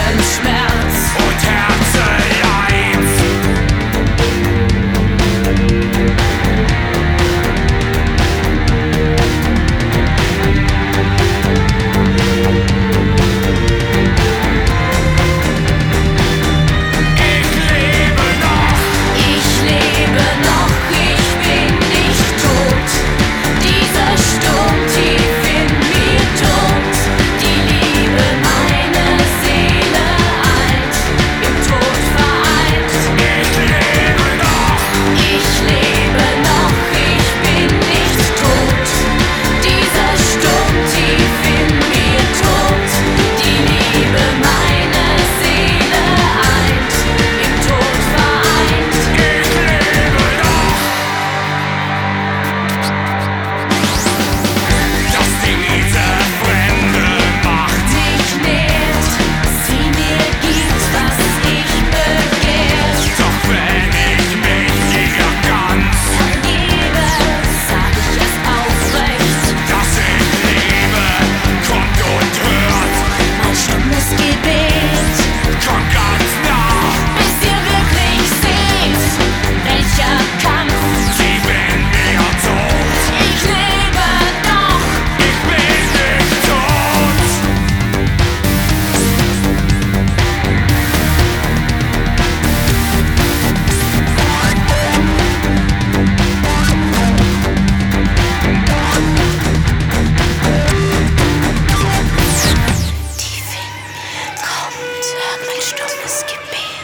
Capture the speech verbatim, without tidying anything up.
Seelenschmerz und Herzeleid. Ich lebe noch, Ich lebe noch, ich bin nicht tot. Dieser Sturm tief in mir tobt. Die Liebe meine Seele eint, im Tod vereint. ich lebe noch, Ich lebe noch, ich bin nicht tot. Dieser Sturm tief in mir tobt. Die Liebe meine Seele eint, im Tod vereint. ich lebe noch. Dass die Miete fremde Macht Mich nährt, sie mir gibt, was ich begehrt. doch wenn ich mich ihr ganz, Ergebe, sag ich es aufrecht. dass ich liebe, kommt und hört, Mein stummes Gebet, kommt ganz nah. bis ihr wirklich seht, welcher Kampf. Sie bin mir tot, Ich lebe noch, ich bin nicht tot. tief in mir kommt mein stummes Gebet.